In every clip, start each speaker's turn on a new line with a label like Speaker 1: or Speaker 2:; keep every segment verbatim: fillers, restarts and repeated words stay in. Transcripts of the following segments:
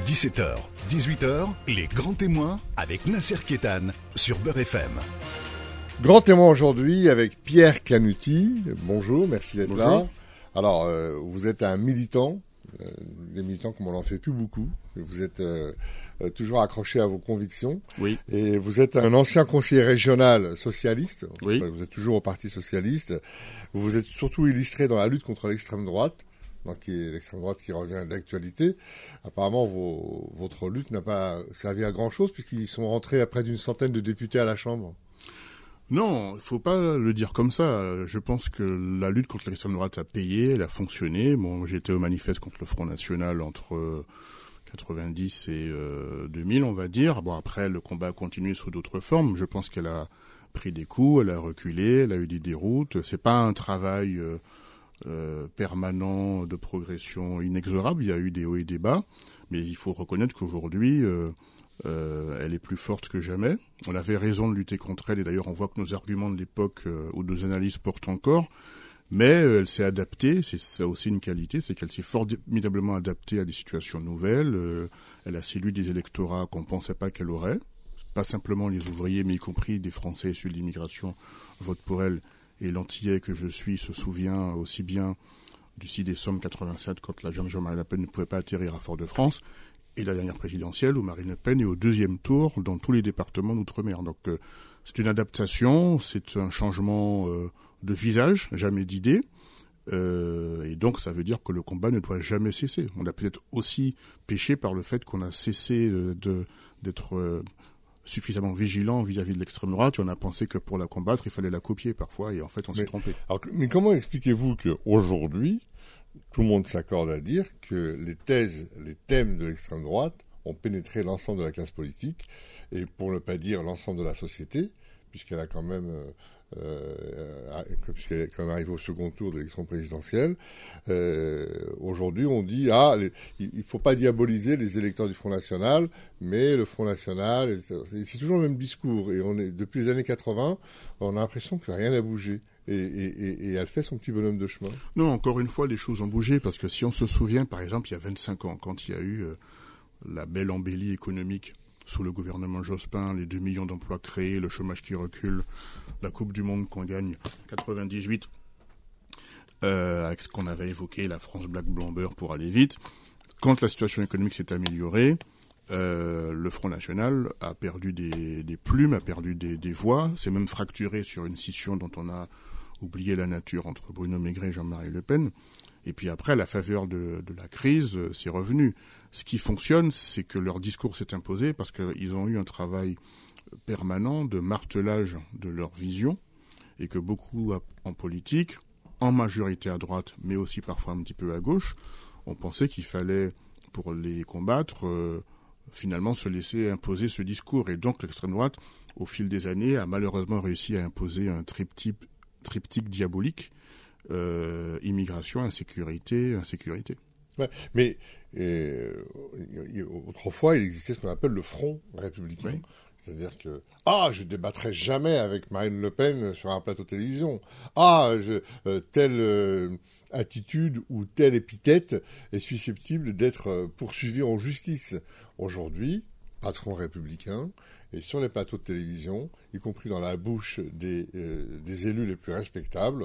Speaker 1: dix-sept heures, dix-huit heures, les grands témoins avec Nasser Kétan sur Beurre F M.
Speaker 2: Grand témoin aujourd'hui avec Pierre Canuti. Bonjour, merci d'être
Speaker 3: Bonjour.
Speaker 2: là. Alors, euh, vous êtes un militant, euh, des militants comme on n'en fait plus beaucoup. Vous êtes euh, euh, toujours accroché à vos convictions.
Speaker 3: Oui.
Speaker 2: Et vous êtes un ancien conseiller régional socialiste.
Speaker 3: Oui.
Speaker 2: Enfin, vous êtes toujours au Parti socialiste. Vous vous êtes surtout illustré dans la lutte contre l'extrême droite. Donc, qui est l'extrême droite qui revient de l'actualité. Apparemment, vos, votre lutte n'a pas servi à grand chose puisqu'ils sont rentrés à près d'une centaine de députés à la Chambre.
Speaker 3: Non, il faut pas le dire comme ça. Je pense que la lutte contre l'extrême droite a payé, elle a fonctionné. Bon, j'étais au manifeste contre le Front National entre quatre-vingt-dix et euh, deux mille, on va dire. Bon, après, le combat a continué sous d'autres formes. Je pense qu'elle a pris des coups, elle a reculé, elle a eu des déroutes. C'est pas un travail euh, euh, permanent de progression inexorable. Il y a eu des hauts et des bas, mais il faut reconnaître qu'aujourd'hui, euh, euh, elle est plus forte que jamais. On avait raison de lutter contre elle, et d'ailleurs, on voit que nos arguments de l'époque euh, ou nos analyses portent encore. Mais euh, elle s'est adaptée, c'est ça aussi une qualité, c'est qu'elle s'est formidablement adaptée à des situations nouvelles. Euh, elle a séduit des électorats qu'on ne pensait pas qu'elle aurait. Pas simplement les ouvriers, mais y compris des Français issus de l'immigration votent pour elle. Et l'Antillais que je suis se souvient aussi bien du six décembre quatre-vingt-sept, quand la jeune Jean-Marie Le Pen ne pouvait pas atterrir à Fort-de-France, et la dernière présidentielle où Marine Le Pen est au deuxième tour dans tous les départements d'outre-mer. Donc euh, c'est une adaptation, c'est un changement euh, de visage, jamais d'idée. Euh, et donc ça veut dire que le combat ne doit jamais cesser. On a peut-être aussi péché par le fait qu'on a cessé de, de, d'être euh, suffisamment vigilant vis-à-vis de l'extrême droite, et on a pensé que pour la combattre, il fallait la copier parfois, et en fait on
Speaker 2: mais,
Speaker 3: s'est trompé.
Speaker 2: Alors, mais comment expliquez-vous qu'aujourd'hui, tout le monde s'accorde à dire que les thèses, les thèmes de l'extrême droite ont pénétré l'ensemble de la classe politique, et pour ne pas dire l'ensemble de la société, puisqu'elle a quand même... Euh, Euh, puisqu'elle est quand même arrivée au second tour de l'élection présidentielle. Euh, aujourd'hui, on dit ah, les, il faut pas diaboliser les électeurs du Front National, mais le Front National, c'est, c'est toujours le même discours. Et on est depuis les années quatre-vingts, on a l'impression que rien n'a bougé. Et, et, et elle fait son petit bonhomme de chemin.
Speaker 3: Non, encore une fois, les choses ont bougé, parce que si on se souvient, par exemple, il y a vingt-cinq ans, quand il y a eu euh, la belle embellie économique sous le gouvernement Jospin, les deux millions d'emplois créés, le chômage qui recule, la Coupe du Monde qu'on gagne en quatre-vingt-dix-huit, euh, avec ce qu'on avait évoqué, la France Black Blamber pour aller vite. Quand la situation économique s'est améliorée, euh, le Front National a perdu des, des plumes, a perdu des, des voix, s'est même fracturé sur une scission dont on a oublié la nature entre Bruno Maigret et Jean-Marie Le Pen. Et puis après, à la faveur de, de la crise, euh, c'est revenu. Ce qui fonctionne, c'est que leur discours s'est imposé parce qu'ils ont eu un travail permanent de martelage de leur vision, et que beaucoup en politique, en majorité à droite, mais aussi parfois un petit peu à gauche, ont pensé qu'il fallait, pour les combattre, euh, finalement se laisser imposer ce discours. Et donc l'extrême droite, au fil des années, a malheureusement réussi à imposer un triptyque, triptyque diabolique. Euh, immigration, insécurité, insécurité.
Speaker 2: Ouais, mais euh, autrefois, il existait ce qu'on appelle le Front républicain. Oui. C'est-à-dire que, ah, je débattrai jamais avec Marine Le Pen sur un plateau de télévision. Ah, je, euh, telle euh, attitude ou telle épithète est susceptible d'être euh, poursuivie en justice. Aujourd'hui, patron républicain, et sur les plateaux de télévision, y compris dans la bouche des, euh, des élus les plus respectables,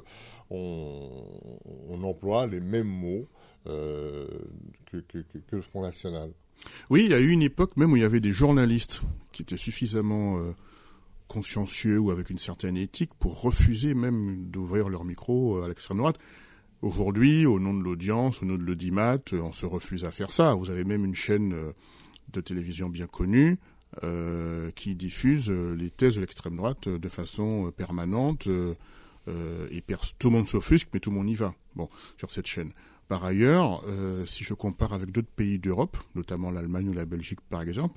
Speaker 2: on, on emploie les mêmes mots euh, que, que, que, que le Front National.
Speaker 3: Oui, il y a eu une époque même où il y avait des journalistes qui étaient suffisamment euh, consciencieux ou avec une certaine éthique pour refuser même d'ouvrir leur micro à l'extrême droite. Aujourd'hui, au nom de l'audience, au nom de l'audimat, on se refuse à faire ça. Vous avez même une chaîne de télévision bien connue euh, qui diffuse les thèses de l'extrême droite de façon permanente. Euh, et pers- tout le monde s'offusque, mais tout le monde y va. Bon, sur cette chaîne. Par ailleurs, euh, si je compare avec d'autres pays d'Europe, notamment l'Allemagne ou la Belgique par exemple,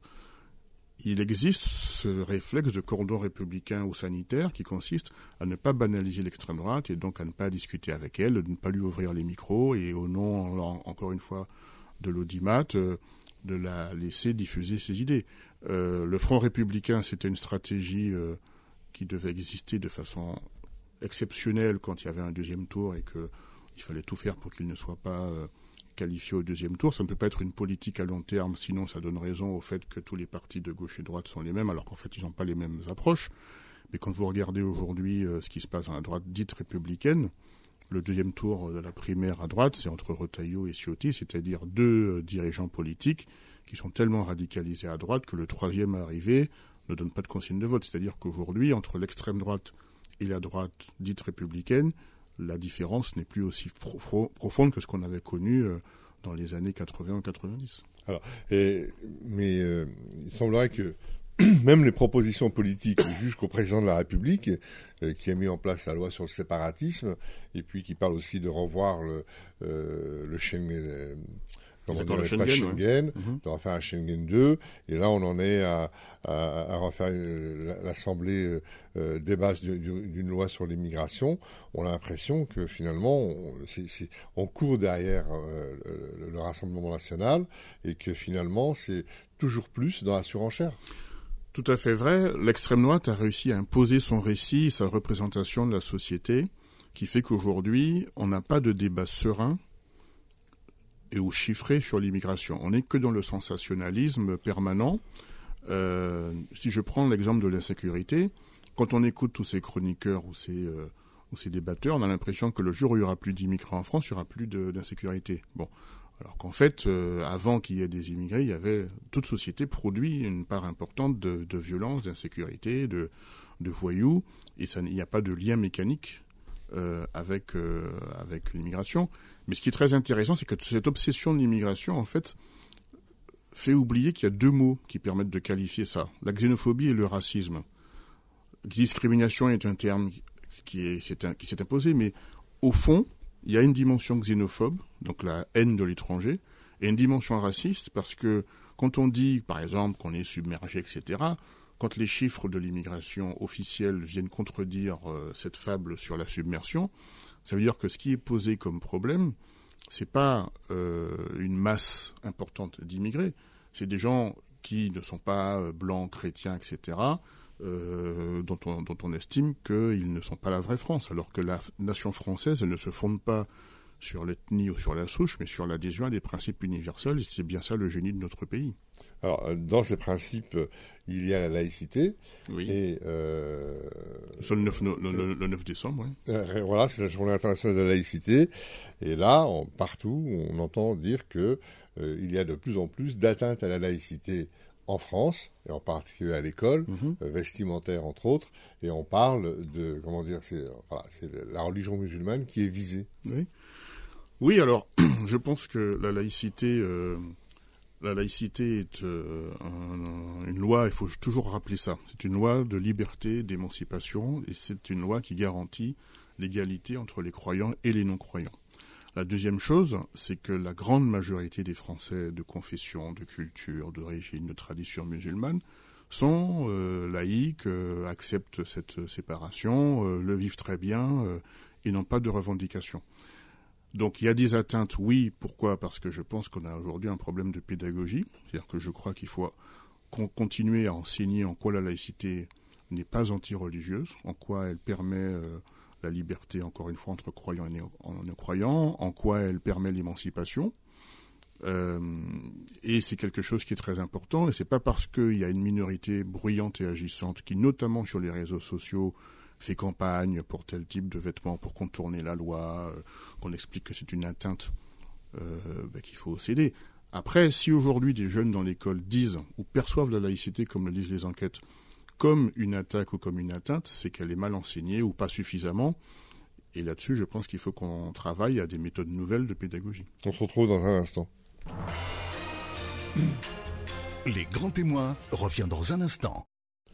Speaker 3: il existe ce réflexe de cordon républicain ou sanitaire qui consiste à ne pas banaliser l'extrême droite et donc à ne pas discuter avec elle, de ne pas lui ouvrir les micros et au nom, encore une fois, de l'audimat, euh, de la laisser diffuser ses idées. Euh, le Front républicain, c'était une stratégie euh, qui devait exister de façon exceptionnelle quand il y avait un deuxième tour et qu'il fallait tout faire pour qu'il ne soit pas euh, qualifiés au deuxième tour. Ça ne peut pas être une politique à long terme, sinon ça donne raison au fait que tous les partis de gauche et de droite sont les mêmes, alors qu'en fait ils n'ont pas les mêmes approches. Mais quand vous regardez aujourd'hui euh, ce qui se passe dans la droite dite républicaine, le deuxième tour de la primaire à droite, c'est entre Retailleau et Ciotti, c'est-à-dire deux euh, dirigeants politiques qui sont tellement radicalisés à droite que le troisième arrivé ne donne pas de consigne de vote. C'est-à-dire qu'aujourd'hui, entre l'extrême droite et la droite dite républicaine, la différence n'est plus aussi pro- profonde que ce qu'on avait connu euh, dans les années quatre-vingts ou quatre-vingt-dix.
Speaker 2: Alors, et, mais euh, il semblerait que même les propositions politiques jusqu'au président de la République, euh, qui a mis en place la loi sur le séparatisme, et puis qui parle aussi de revoir le, euh, le Schengen, euh, comment dire,
Speaker 3: Schengen,
Speaker 2: Schengen,
Speaker 3: ouais.
Speaker 2: de refaire un Schengen deux, et là on en est à, à, à refaire une, l'Assemblée euh, des bases d'une loi sur l'immigration. On a l'impression que finalement on, c'est, c'est, on court derrière euh, le, le Rassemblement national, et que finalement c'est toujours plus dans la surenchère.
Speaker 3: Tout à fait vrai. L'extrême droite a réussi à imposer son récit et sa représentation de la société, qui fait qu'aujourd'hui, on n'a pas de débat serein et ou chiffré sur l'immigration. On n'est que dans le sensationnalisme permanent. Euh, si je prends l'exemple de l'insécurité, quand on écoute tous ces chroniqueurs ou ces, euh, ou ces débatteurs, on a l'impression que le jour où il n'y aura plus d'immigrants en France, il n'y aura plus de, d'insécurité. Bon. Alors qu'en fait, euh, avant qu'il y ait des immigrés, il y avait toute société produit une part importante de, de violence, d'insécurité, de, de voyous, et ça, il n'y a pas de lien mécanique euh, avec euh, avec l'immigration. Mais ce qui est très intéressant, c'est que cette obsession de l'immigration, en fait, fait oublier qu'il y a deux mots qui permettent de qualifier ça: la xénophobie et le racisme. Discrimination est un terme qui est, c'est un, qui s'est imposé, mais au fond, il y a une dimension xénophobe, donc la haine de l'étranger, et une dimension raciste, parce que quand on dit, par exemple, qu'on est submergé, et cetera, quand les chiffres de l'immigration officielle viennent contredire euh, cette fable sur la submersion, ça veut dire que ce qui est posé comme problème, c'est pas euh, une masse importante d'immigrés, c'est des gens qui ne sont pas euh, blancs, chrétiens, et cetera, Euh, dont, on, dont on estime qu'ils ne sont pas la vraie France, alors que la nation française, elle ne se fonde pas sur l'ethnie ou sur la souche, mais sur l'adhésion à des principes universels, et c'est bien ça le génie de notre pays.
Speaker 2: Alors, dans ces principes, il y a la laïcité,
Speaker 3: oui.
Speaker 2: et... Euh,
Speaker 3: c'est le neuf, le, le, le neuf décembre, oui.
Speaker 2: Euh, voilà, c'est la journée internationale de la laïcité, et là, on, partout, on entend dire que euh, il y a de plus en plus d'atteintes à la laïcité en France, et en particulier à l'école, mm-hmm. euh, vestimentaire entre autres, et on parle de, comment dire, c'est, voilà, c'est la religion musulmane qui est visée.
Speaker 3: Oui, oui alors, je pense que la laïcité, euh, la laïcité est euh, un, une loi, il faut toujours rappeler ça, c'est une loi de liberté, d'émancipation, et c'est une loi qui garantit l'égalité entre les croyants et les non-croyants. La deuxième chose, c'est que la grande majorité des Français de confession, de culture, d'origine, de tradition musulmane sont euh, laïcs, euh, acceptent cette séparation, euh, le vivent très bien euh, et n'ont pas de revendications. Donc il y a des atteintes, oui. Pourquoi ? Parce que je pense qu'on a aujourd'hui un problème de pédagogie. C'est-à-dire que je crois qu'il faut continuer à enseigner en quoi la laïcité n'est pas anti-religieuse, en quoi elle permet... Euh, la liberté, encore une fois, entre croyants et non-croyants, en quoi elle permet l'émancipation. Euh, et c'est quelque chose qui est très important, et c'est pas parce qu'il y a une minorité bruyante et agissante qui, notamment sur les réseaux sociaux, fait campagne pour tel type de vêtements, pour contourner la loi, euh, qu'on explique que c'est une atteinte euh, ben, qu'il faut céder. Après, si aujourd'hui des jeunes dans l'école disent ou perçoivent la laïcité, comme le disent les enquêtes, comme une attaque ou comme une atteinte, c'est qu'elle est mal enseignée ou pas suffisamment. Et là-dessus, je pense qu'il faut qu'on travaille à des méthodes nouvelles de pédagogie.
Speaker 2: On se retrouve dans un instant.
Speaker 1: Les grands témoins revient dans un instant.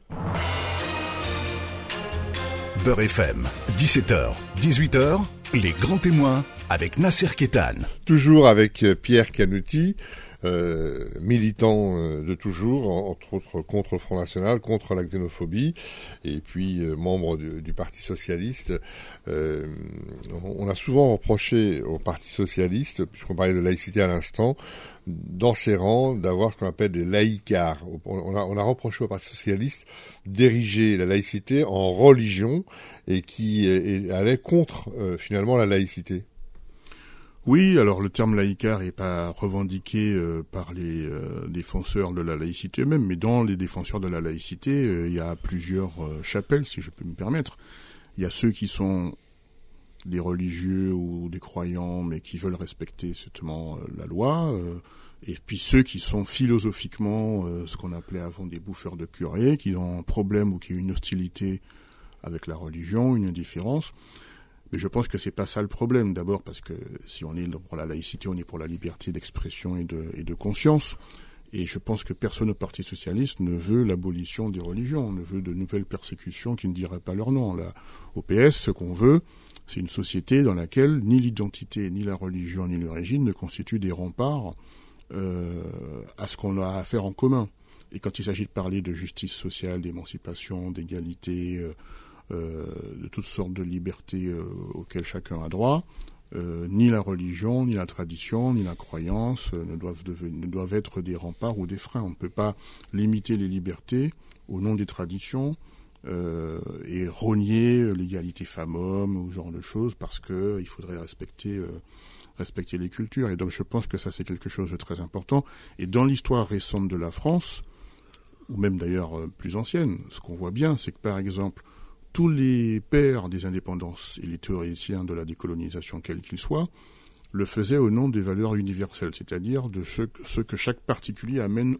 Speaker 1: Beurre F M, dix-sept heures, dix-huit heures, les grands témoins avec Nasser Kétan.
Speaker 2: Toujours avec Pierre Canuti. Euh, militant euh, de toujours, entre autres contre le Front National, contre la xénophobie, et puis euh, membre du, du Parti Socialiste. Euh, on a souvent reproché au Parti Socialiste, puisqu'on parlait de laïcité à l'instant, dans ses rangs, d'avoir ce qu'on appelle des laïcards. On a, on a reproché au Parti Socialiste d'ériger la laïcité en religion, et qui et allait contre, euh, finalement, la laïcité.
Speaker 3: Oui, alors le terme laïcard n'est pas revendiqué euh, par les euh, défenseurs de la laïcité eux-mêmes, mais dans les défenseurs de la laïcité, euh, il y a plusieurs euh, chapelles, si je peux me permettre. Il y a ceux qui sont des religieux ou des croyants, mais qui veulent respecter certainement euh, la loi, euh, et puis ceux qui sont philosophiquement euh, ce qu'on appelait avant des bouffeurs de curés, qui ont un problème ou qui ont une hostilité avec la religion, une indifférence. Mais je pense que c'est pas ça le problème. D'abord parce que si on est pour la laïcité, on est pour la liberté d'expression et de, et de conscience. Et je pense que personne au Parti socialiste ne veut l'abolition des religions, ne veut de nouvelles persécutions qui ne diraient pas leur nom. Là, au P S, ce qu'on veut, c'est une société dans laquelle ni l'identité, ni la religion, ni l'origine ne constituent des remparts euh, à ce qu'on a à faire en commun. Et quand il s'agit de parler de justice sociale, d'émancipation, d'égalité, euh, euh, de toutes sortes de libertés euh, auxquelles chacun a droit, euh, ni la religion, ni la tradition, ni la croyance euh, ne, doivent devenir, ne doivent être des remparts ou des freins. On ne peut pas limiter les libertés au nom des traditions euh, et rogner l'égalité femmes-hommes ou ce genre de choses parce qu'il faudrait respecter... Euh, respecter les cultures. Et donc je pense que ça c'est quelque chose de très important. Et dans l'histoire récente de la France, ou même d'ailleurs euh, plus ancienne, ce qu'on voit bien, c'est que par exemple, tous les pères des indépendances et les théoriciens de la décolonisation, quels qu'ils soient, le faisaient au nom des valeurs universelles, c'est-à-dire de ce, ce que chaque particulier amène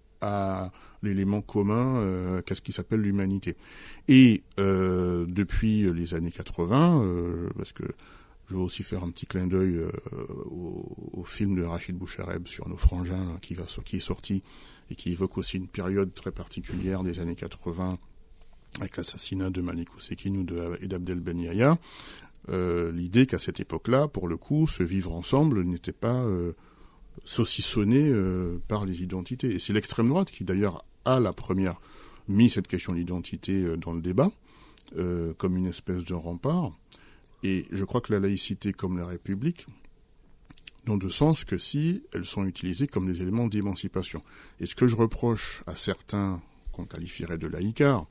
Speaker 3: à l'élément commun, euh, qu'est-ce qui s'appelle l'humanité. Et euh, depuis les années quatre-vingts, euh, parce que je veux aussi faire un petit clin d'œil euh, au, au film de Rachid Bouchareb sur nos frangins, là, qui, va, qui est sorti et qui évoque aussi une période très particulière des années quatre-vingts avec l'assassinat de Malik Oussekine ou de, et d'Abdel Ben Yahya. Euh, l'idée qu'à cette époque-là, pour le coup, se vivre ensemble n'était pas euh, saucissonné euh, par les identités. Et c'est l'extrême droite qui, d'ailleurs, a la première mis cette question de l'identité euh, dans le débat, euh, comme une espèce de rempart. Et je crois que la laïcité comme la République n'ont de sens que si elles sont utilisées comme des éléments d'émancipation. Et ce que je reproche à certains qu'on qualifierait de laïcards,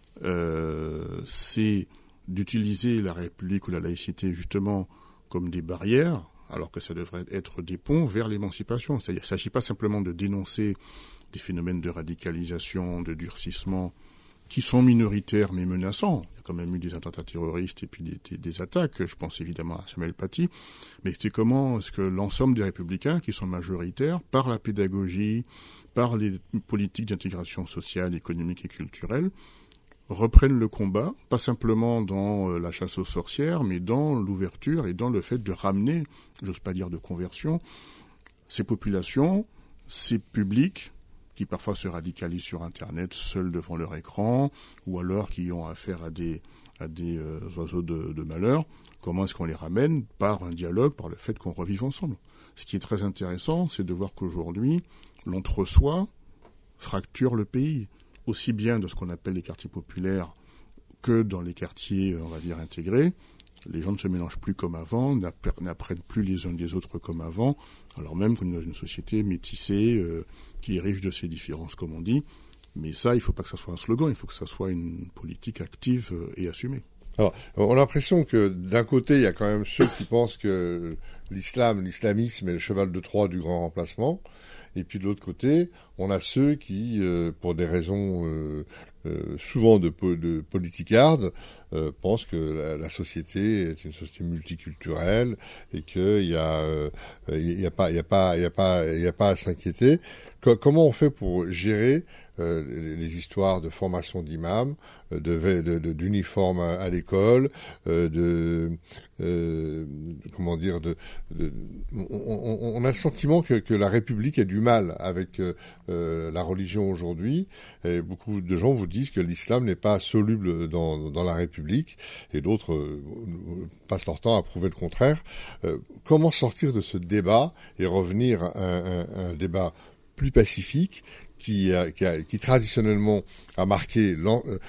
Speaker 3: euh, c'est d'utiliser la République ou la laïcité justement comme des barrières, alors que ça devrait être des ponts vers l'émancipation. C'est-à-dire qu'il ne s'agit pas simplement de dénoncer des phénomènes de radicalisation, de durcissement, qui sont minoritaires mais menaçants. Il y a quand même eu des attentats terroristes et puis des, des, des attaques. Je pense évidemment à Samuel Paty. Mais c'est comment est-ce que l'ensemble des républicains, qui sont majoritaires, par la pédagogie, par les politiques d'intégration sociale, économique et culturelle, reprennent le combat, pas simplement dans la chasse aux sorcières, mais dans l'ouverture et dans le fait de ramener, j'ose pas dire de conversion, ces populations, ces publics, qui parfois se radicalisent sur Internet, seuls devant leur écran, ou alors qui ont affaire à des, à des euh, oiseaux de, de malheur. Comment est-ce qu'on les ramène? Par un dialogue, par le fait qu'on revive ensemble. Ce qui est très intéressant, c'est de voir qu'aujourd'hui, l'entre-soi fracture le pays, aussi bien dans ce qu'on appelle les quartiers populaires que dans les quartiers, on va dire, intégrés. Les gens ne se mélangent plus comme avant, n'apprennent plus les uns des autres comme avant, alors même qu'on est dans une société métissée, euh, qui est riche de ses différences, comme on dit. Mais ça, il ne faut pas que ça soit un slogan, il faut que ça soit une politique active et assumée.
Speaker 2: Alors, on a l'impression que d'un côté, il y a quand même ceux qui pensent que l'islam, l'islamisme est le cheval de Troie du grand remplacement. Et puis de l'autre côté, on a ceux qui, euh, pour des raisons euh, euh, souvent de, de politicardes, euh, pensent que la, la société est une société multiculturelle et qu'il y a, euh, il y a pas, il y a pas, il y a pas, il y a pas à s'inquiéter. Co- comment on fait pour gérer euh, les, les histoires de formation d'imams, de, de, de d'uniformes à, à l'école, euh, de, euh, comment dire, de, de on, on, on a le sentiment que, que la République a du mal avec euh, la religion aujourd'hui. Et beaucoup de gens vous disent que l'islam n'est pas soluble dans, dans la République, et d'autres euh, passent leur temps à prouver le contraire. Euh, comment sortir de ce débat et revenir à un, un, un débat plus pacifique qui, a, qui, a, qui traditionnellement a marqué euh,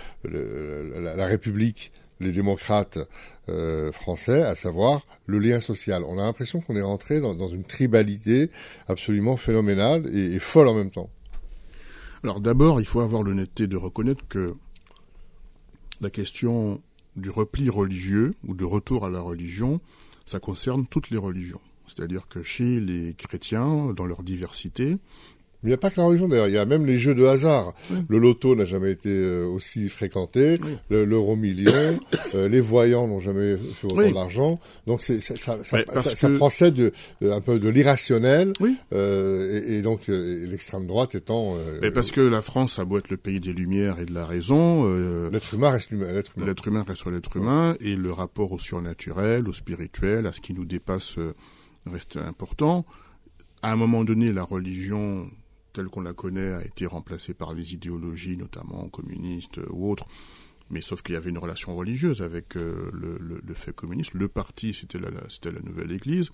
Speaker 2: le, la, la République, les démocrates euh, français, à savoir le lien social. On a l'impression qu'on est rentré dans, dans une tribalité absolument phénoménale et, et folle en même temps.
Speaker 3: Alors d'abord, il faut avoir l'honnêteté de reconnaître que la question du repli religieux ou de retour à la religion, ça concerne toutes les religions. C'est-à-dire que chez les chrétiens, dans leur diversité,
Speaker 2: il n'y a pas que la religion d'ailleurs, il y a même les jeux de hasard. Oui. Le loto n'a jamais été euh, aussi fréquenté, oui. le, l'euro million, euh, les voyants n'ont jamais fait autant oui. d'argent. Donc c'est, ça, ça, ça, ça, que... ça procède de, de, un peu de l'irrationnel, oui. euh, et, et donc euh, l'extrême droite étant... Euh,
Speaker 3: Mais parce que la France a beau être le pays des Lumières et de la raison... Euh,
Speaker 2: l'être humain reste l'humain, l'être humain.
Speaker 3: L'être humain reste l'être humain, oui. et le rapport au surnaturel, au spirituel, à ce qui nous dépasse euh, reste important. À un moment donné, la religion... telle qu'on la connaît, a été remplacée par les idéologies, notamment communistes ou autres. Mais sauf qu'il y avait une relation religieuse avec euh, le, le, le fait communiste. Le parti, c'était la, c'était la nouvelle Église.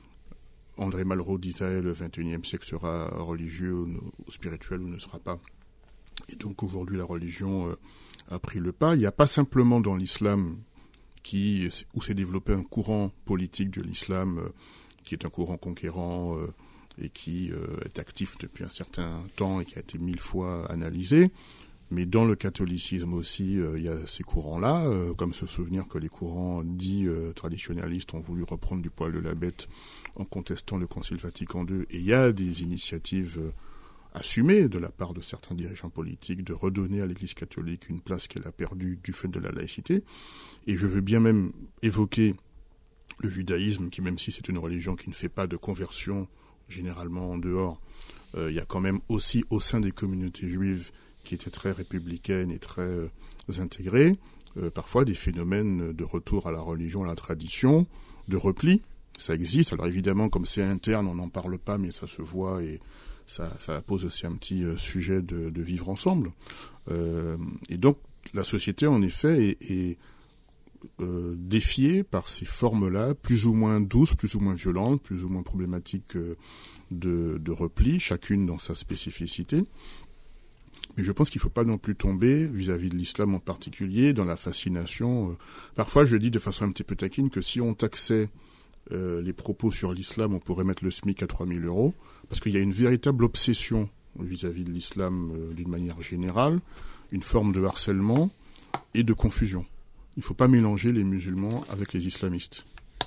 Speaker 3: André Malraux disait le vingt et unième siècle sera religieux ou, ou spirituel ou ne sera pas. Et donc aujourd'hui, la religion euh, a pris le pas. Il n'y a pas simplement dans l'islam qui, où s'est développé un courant politique de l'islam euh, qui est un courant conquérant euh, et qui euh, est actif depuis un certain temps et qui a été mille fois analysé. Mais dans le catholicisme aussi, euh, il y a ces courants-là, euh, comme se souvenir que les courants dits euh, traditionnalistes ont voulu reprendre du poil de la bête en contestant le Concile Vatican deux. Et il y a des initiatives euh, assumées de la part de certains dirigeants politiques de redonner à l'Église catholique une place qu'elle a perdue du fait de la laïcité. Et je veux bien même évoquer le judaïsme, qui même si c'est une religion qui ne fait pas de conversion généralement en dehors, euh, il y a quand même aussi au sein des communautés juives qui étaient très républicaines et très euh, intégrées, euh, parfois des phénomènes de retour à la religion, à la tradition, de repli. Ça existe. Alors évidemment, comme c'est interne, on n'en parle pas, mais ça se voit et ça, ça pose aussi un petit euh, sujet de, de vivre ensemble. Euh, et donc, la société, en effet, est... est Euh, défiée par ces formes-là, plus ou moins douces, plus ou moins violentes, plus ou moins problématiques euh, de, de repli, chacune dans sa spécificité. Mais je pense qu'il ne faut pas non plus tomber, vis-à-vis de l'islam en particulier, dans la fascination. Euh, parfois, je dis de façon un petit peu taquine que si on taxait euh, les propos sur l'islam, on pourrait mettre le SMIC à trois mille euros, parce qu'il y a une véritable obsession vis-à-vis de l'islam euh, d'une manière générale, une forme de harcèlement et de confusion. Il ne faut pas mélanger les musulmans avec les islamistes.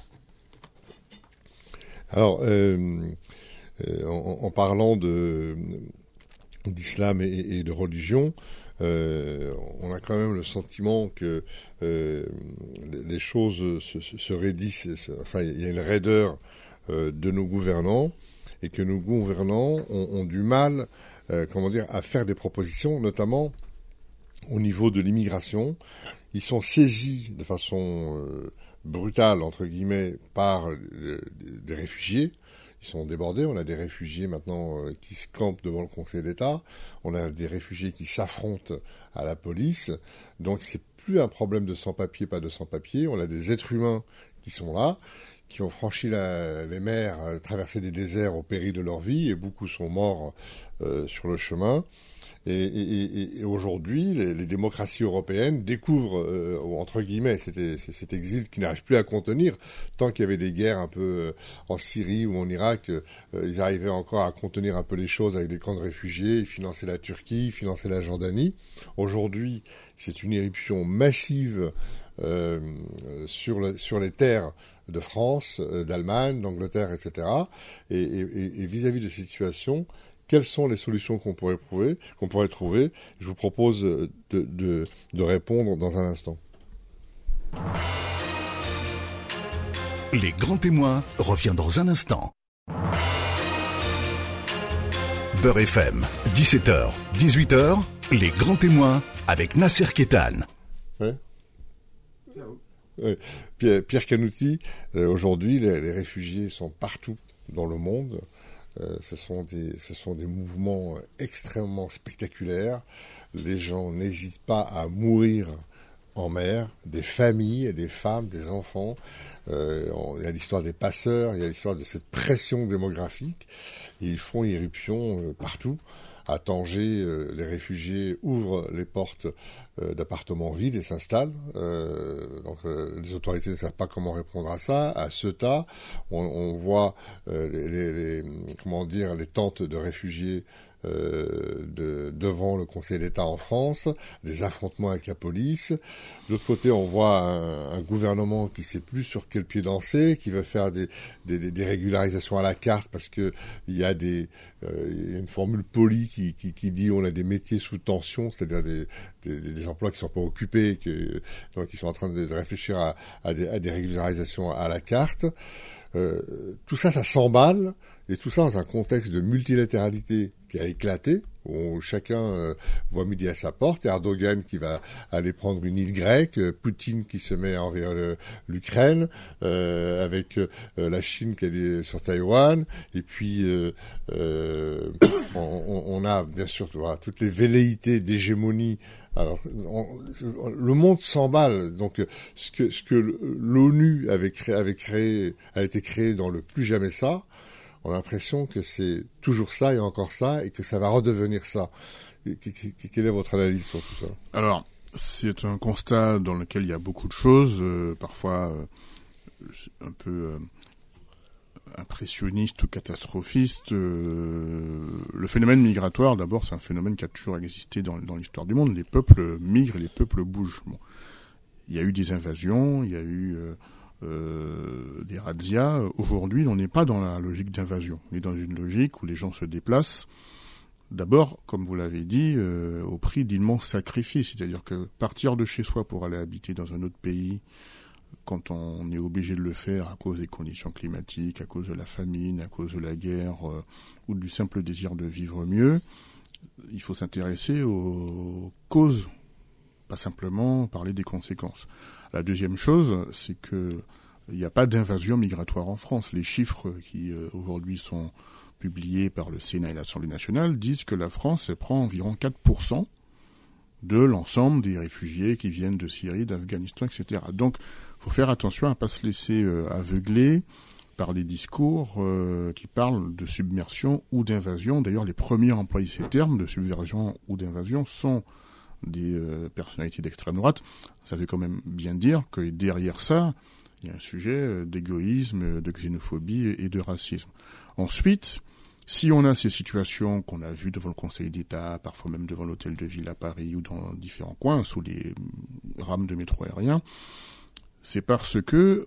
Speaker 2: Alors, euh, euh, en, en parlant de, d'islam et, et de religion, euh, on a quand même le sentiment que euh, les choses se, se, se raidissent. Enfin, il y a une raideur euh, de nos gouvernants et que nos gouvernants ont, ont du mal, euh, comment dire, à faire des propositions, notamment au niveau de l'immigration. Ils sont saisis de façon euh, brutale, entre guillemets, par euh, des réfugiés. Ils sont débordés. On a des réfugiés maintenant euh, qui se campent devant le Conseil d'État. On a des réfugiés qui s'affrontent à la police. Donc c'est plus un problème de sans-papiers, pas de sans-papiers. On a des êtres humains qui sont là, qui ont franchi la, les mers, euh, traversé des déserts au péril de leur vie, et beaucoup sont morts euh, sur le chemin. Et, et, et aujourd'hui, les, les démocraties européennes découvrent, euh, entre guillemets, cet, cet exil qui n'arrive plus à contenir. Tant qu'il y avait des guerres un peu euh, en Syrie ou en Irak, euh, ils arrivaient encore à contenir un peu les choses avec des camps de réfugiés, ils finançaient la Turquie, ils finançaient la Jordanie. Aujourd'hui, c'est une éruption massive euh, sur, le, sur les terres de France, euh, d'Allemagne, d'Angleterre, et cetera. Et, et, et vis-à-vis de cette situation, quelles sont les solutions qu'on pourrait trouver, qu'on pourrait trouver? Je vous propose de, de, de répondre dans un instant.
Speaker 1: Les grands témoins revient dans un instant. Beurre F M, dix-sept heures, dix-huit heures, les grands témoins avec Nasser Kétane.
Speaker 2: Ouais. Ouais. Pierre, Pierre Canouty, euh, aujourd'hui, les, les réfugiés sont partout dans le monde. Euh, ce sont des, ce sont des mouvements extrêmement spectaculaires. Les gens n'hésitent pas à mourir en mer, des familles, des femmes, des enfants. Euh, il y a l'histoire des passeurs, il y a l'histoire de cette pression démographique. Et ils font irruption euh, partout. À Tanger, euh, les réfugiés ouvrent les portes euh, d'appartements vides et s'installent. Euh, donc euh, les autorités ne savent pas comment répondre à ça. À Ceuta, on, on voit euh, les, les, les, comment dire, les tentes de réfugiés euh, de, devant le Conseil d'État en France, des affrontements avec la police. De l'autre côté, on voit un, un gouvernement qui sait plus sur quel pied danser, qui veut faire des, des, des, des régularisations à la carte parce que il y a des, euh, il y a une formule polie qui, qui, qui dit on a des métiers sous tension, c'est-à-dire des, des, des emplois qui sont pas occupés, que, donc ils sont en train de, de réfléchir à, à, des, à des régularisations à la carte. Euh, tout ça, ça s'emballe, et tout ça dans un contexte de multilatéralité qui a éclaté, où chacun euh, voit midi à sa porte, Erdogan qui va aller prendre une île grecque, Poutine qui se met envers le, l'Ukraine, euh, avec euh, la Chine qui est sur Taïwan, et puis euh, euh, on, on a bien sûr voilà, toutes les velléités d'hégémonie. Alors, on, le monde s'emballe. Donc, ce que ce que l'ONU avait créé, avait créé, a été créé dans le plus jamais ça. On a l'impression que c'est toujours ça et encore ça, et que ça va redevenir ça. Quelle est votre analyse sur tout ça?
Speaker 3: Alors, c'est un constat dans lequel il y a beaucoup de choses, euh, parfois euh, un peu euh, impressionniste ou catastrophiste. Euh, le phénomène migratoire, d'abord, c'est un phénomène qui a toujours existé dans, dans l'histoire du monde. Les peuples migrent et les peuples bougent. Bon. Il y a eu des invasions, il y a eu euh, euh, des razzias. Aujourd'hui, on n'est pas dans la logique d'invasion. On est dans une logique où les gens se déplacent. D'abord, comme vous l'avez dit, euh, au prix d'immenses sacrifices. C'est-à-dire que partir de chez soi pour aller habiter dans un autre pays, quand on est obligé de le faire à cause des conditions climatiques, à cause de la famine, à cause de la guerre, euh, ou du simple désir de vivre mieux, il faut s'intéresser aux causes, pas simplement parler des conséquences. La deuxième chose, c'est que il n'y a pas d'invasion migratoire en France. Les chiffres qui euh, aujourd'hui sont publiés par le Sénat et l'Assemblée nationale disent que la France elle prend environ quatre pour cent de l'ensemble des réfugiés qui viennent de Syrie, d'Afghanistan, et cetera. Donc, il faut faire attention à ne pas se laisser euh, aveugler par des discours euh, qui parlent de submersion ou d'invasion. D'ailleurs, les premiers à employer ces termes de subversion ou d'invasion sont des euh, personnalités d'extrême droite. Ça veut quand même bien dire que derrière ça, il y a un sujet d'égoïsme, de xénophobie et de racisme. Ensuite, si on a ces situations qu'on a vues devant le Conseil d'État, parfois même devant l'Hôtel de Ville à Paris ou dans différents coins, sous les rames de métro aérien, c'est parce que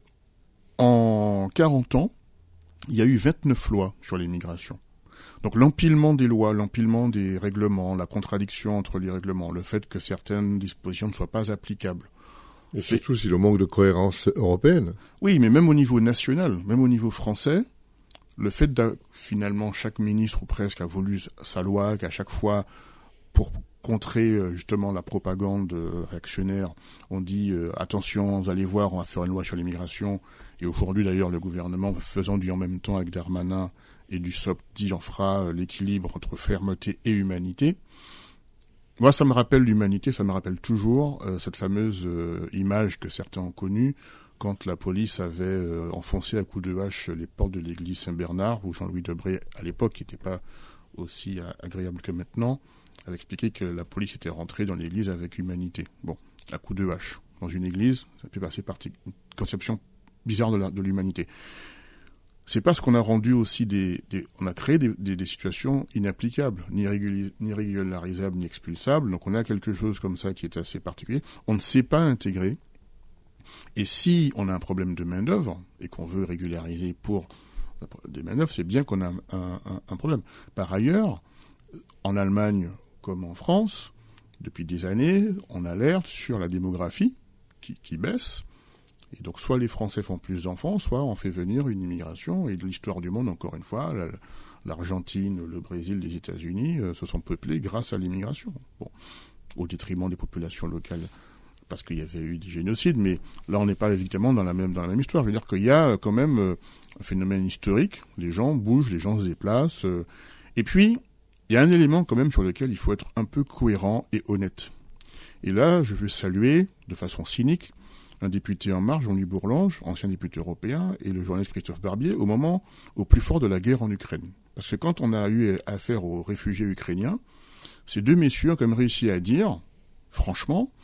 Speaker 3: en quarante ans, il y a eu vingt-neuf lois sur l'immigration. Donc l'empilement des lois, l'empilement des règlements, la contradiction entre les règlements, le fait que certaines dispositions ne soient pas applicables.
Speaker 2: Et surtout si le manque de cohérence européenne.
Speaker 3: Oui, mais même au niveau national, même au niveau français, le fait que finalement chaque ministre ou presque a voulu sa loi, qu'à chaque fois, pour contrer justement la propagande réactionnaire, on dit euh, attention, vous allez voir, on va faire une loi sur l'immigration. Et aujourd'hui d'ailleurs, le gouvernement, faisant du en même temps avec Darmanin et du S O P, dit on fera l'équilibre entre fermeté et humanité. Moi, ça me rappelle l'humanité, ça me rappelle toujours euh, cette fameuse euh, image que certains ont connue quand la police avait euh, enfoncé à coups de hache les portes de l'église Saint-Bernard, où Jean-Louis Debré, à l'époque, qui n'était pas aussi euh, agréable que maintenant, avait expliqué que la police était rentrée dans l'église avec humanité. Bon, à coups de hache. Dans une église, ça peut passer par une conception bizarre de, la, de l'humanité. C'est parce qu'on a rendu aussi des, des on a créé des, des, des situations inapplicables, ni, réguli, ni régularisables, ni expulsables. Donc on a quelque chose comme ça qui est assez particulier. On ne sait pas intégrer. Et si on a un problème de main-d'œuvre et qu'on veut régulariser pour des main-d'œuvre, c'est bien qu'on a un, un, un problème. Par ailleurs, en Allemagne comme en France, depuis des années, on alerte sur la démographie qui, qui baisse. Et donc, soit les Français font plus d'enfants, soit on fait venir une immigration. Et de l'histoire du monde, encore une fois, la, l'Argentine, le Brésil, les États-Unis euh, se sont peuplés grâce à l'immigration. Bon, au détriment des populations locales, parce qu'il y avait eu des génocides. Mais là, on n'est pas évidemment dans la même dans la même histoire. Je veux dire qu'il y a quand même euh, un phénomène historique. Les gens bougent, les gens se déplacent. Euh, et puis, il y a un élément quand même sur lequel il faut être un peu cohérent et honnête. Et là, je veux saluer, de façon cynique, un député En Marche, Jean-Louis Bourlange, ancien député européen, et le journaliste Christophe Barbier, au moment au plus fort de la guerre en Ukraine. Parce que quand on a eu affaire aux réfugiés ukrainiens, ces deux messieurs ont quand même réussi à dire, franchement,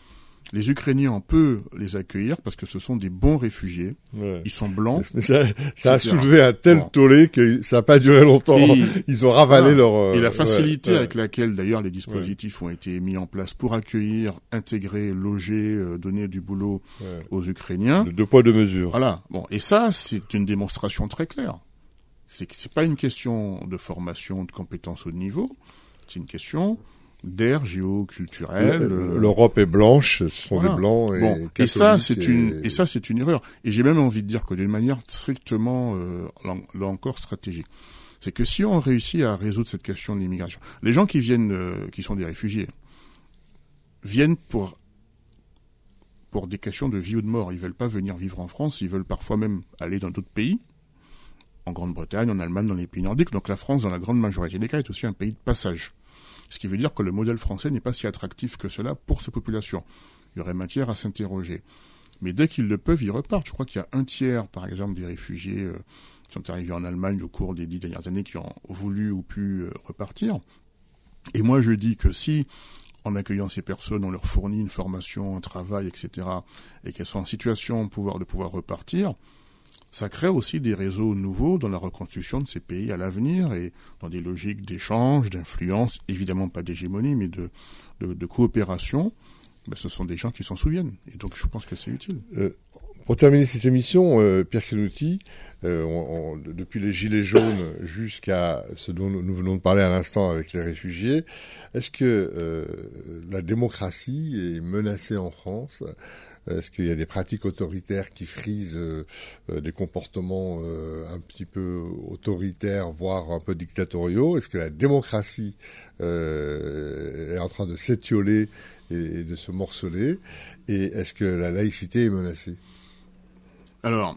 Speaker 3: Les Ukrainiens, on peut les accueillir parce que ce sont des bons réfugiés. Ouais. Ils sont blancs.
Speaker 2: Mais ça, ça a soulevé un tel bon. tollé que ça n'a pas duré longtemps. Et, Ils ont ravalé voilà. leur... Euh,
Speaker 3: et la facilité ouais, avec ouais. laquelle, d'ailleurs, les dispositifs ouais. ont été mis en place pour accueillir, intégrer, loger, euh, donner du boulot ouais. aux Ukrainiens.
Speaker 2: De deux poids, deux mesures.
Speaker 3: Voilà. Bon. Et ça, c'est une démonstration très claire. C'est que c'est pas une question de formation, de compétences haut niveau. C'est une question d'aire géoculturelle.
Speaker 2: L'Europe est blanche, ce sont voilà. des blancs et bon.
Speaker 3: Et ça, c'est et... une, et ça, c'est une erreur. Et j'ai même envie de dire que d'une manière strictement, euh, là encore, stratégique. C'est que si on réussit à résoudre cette question de l'immigration, les gens qui viennent, euh, qui sont des réfugiés, viennent pour, pour des questions de vie ou de mort. Ils veulent pas venir vivre en France, ils veulent parfois même aller dans d'autres pays. En Grande-Bretagne, en Allemagne, dans les pays nordiques. Donc la France, dans la grande majorité des cas, est aussi un pays de passage. Ce qui veut dire que le modèle français n'est pas si attractif que cela pour ces populations. Il y aurait matière à s'interroger. Mais dès qu'ils le peuvent, ils repartent. Je crois qu'il y a un tiers, par exemple, des réfugiés euh, qui sont arrivés en Allemagne au cours des dix dernières années qui ont voulu ou pu euh, repartir. Et moi, je dis que si, en accueillant ces personnes, on leur fournit une formation, un travail, et cetera, et qu'elles sont en situation de pouvoir, de pouvoir repartir, ça crée aussi des réseaux nouveaux dans la reconstruction de ces pays à l'avenir et dans des logiques d'échange, d'influence, évidemment pas d'hégémonie, mais de, de, de coopération. Ben, ce sont des gens qui s'en souviennent. Et donc, je pense que c'est utile.
Speaker 2: Euh, pour terminer cette émission, euh, Pierre Canouty, euh, on, on, depuis les Gilets jaunes jusqu'à ce dont nous venons de parler à l'instant avec les réfugiés, est-ce que euh, la démocratie est menacée en France ? Est-ce qu'il y a des pratiques autoritaires qui frisent euh, des comportements euh, un petit peu autoritaires, voire un peu dictatoriaux ? Est-ce que la démocratie euh, est en train de s'étioler et, et de se morceler ? Et est-ce que la laïcité est menacée ?
Speaker 3: Alors,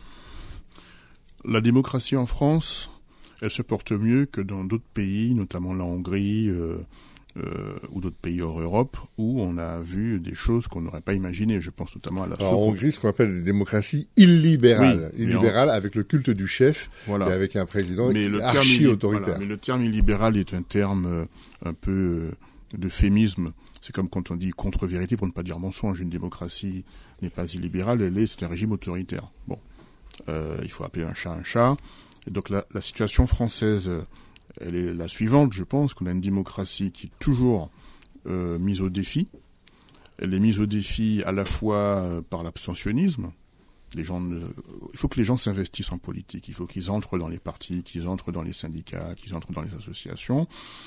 Speaker 3: la démocratie en France, elle se porte mieux que dans d'autres pays, notamment la Hongrie, euh, Euh, ou d'autres pays hors Europe, où on a vu des choses qu'on n'aurait pas imaginées. Je pense notamment à la...
Speaker 2: Alors, en Hongrie, ce qu'on appelle des démocraties illibérales. Oui, illibérales en... avec le culte du chef voilà. et avec un président archi-autoritaire.
Speaker 3: Voilà, mais le terme illibéral est un terme euh, un peu euh, d'euphémisme. C'est comme quand on dit contre-vérité, pour ne pas dire mensonge. Une démocratie n'est pas illibérale, elle est, c'est un régime autoritaire. Bon, euh, il faut appeler un chat un chat. Et donc la, la situation française... Euh, elle est la suivante, je pense, qu'on a une démocratie qui est toujours euh, mise au défi. Elle est mise au défi à la fois euh, par l'abstentionnisme. Les gens ne... Il faut que les gens s'investissent en politique. Il faut qu'ils entrent dans les partis, qu'ils entrent dans les syndicats, qu'ils entrent dans les associations,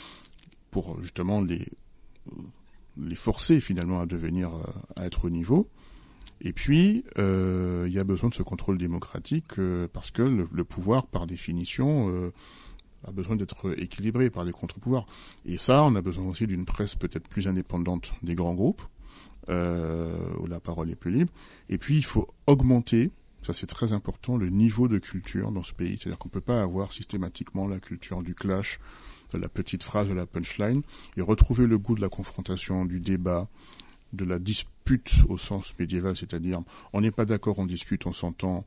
Speaker 3: pour justement les, les forcer finalement à devenir, à être au niveau. Et puis, euh, il y a besoin de ce contrôle démocratique euh, parce que le, le pouvoir, par définition... Euh, a besoin d'être équilibré par les contre-pouvoirs. Et ça, on a besoin aussi d'une presse peut-être plus indépendante des grands groupes, euh, où la parole est plus libre. Et puis, il faut augmenter, ça c'est très important, le niveau de culture dans ce pays. C'est-à-dire qu'on ne peut pas avoir systématiquement la culture du clash, de la petite phrase, de la punchline, et retrouver le goût de la confrontation, du débat, de la dispute au sens médiéval, c'est-à-dire on n'est pas d'accord, on discute, on s'entend.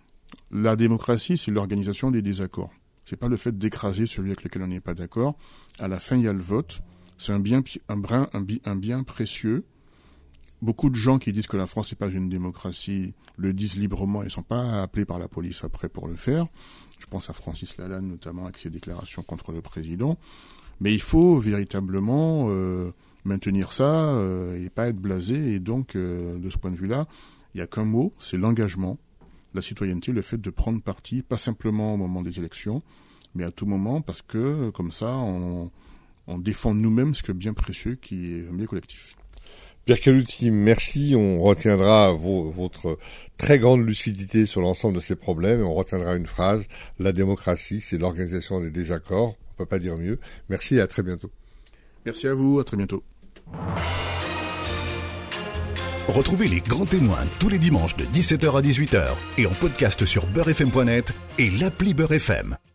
Speaker 3: La démocratie, c'est l'organisation des désaccords. C'est pas le fait d'écraser celui avec lequel on n'est pas d'accord. À la fin, il y a le vote. C'est un bien, un brin, un, bi, un bien précieux. Beaucoup de gens qui disent que la France n'est pas une démocratie le disent librement. Ils ne sont pas appelés par la police après pour le faire. Je pense à Francis Lalanne, notamment, avec ses déclarations contre le président. Mais il faut véritablement euh, maintenir ça euh, et pas être blasé. Et donc, euh, de ce point de vue-là, il n'y a qu'un mot, c'est l'engagement. La citoyenneté, le fait de prendre parti, pas simplement au moment des élections, mais à tout moment, parce que, comme ça, on, on défend nous-mêmes ce que bien précieux qui est un bien collectif.
Speaker 2: Pierre Canouty, merci. On retiendra vos, votre très grande lucidité sur l'ensemble de ces problèmes. On retiendra une phrase, la démocratie, c'est l'organisation des désaccords. On ne peut pas dire mieux. Merci et à très bientôt.
Speaker 3: Merci à vous, à très bientôt.
Speaker 1: Retrouvez les grands témoins tous les dimanches de dix-sept heures à dix-huit heures et en podcast sur beurre f m point net et l'appli Beurre F M.